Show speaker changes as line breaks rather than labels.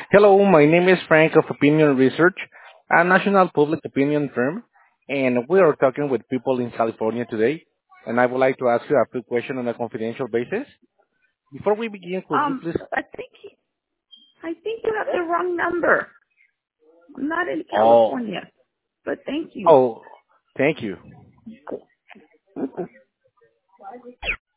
Hello, my name is Frank of Opinion Research, a national public opinion firm, and we are talking with people in California today. And I would like to ask you a few questions on a confidential basis. Before we begin, could you please?
I think you have the wrong number. I'm not in
Oh,
California, but thank you.
oh, thank you.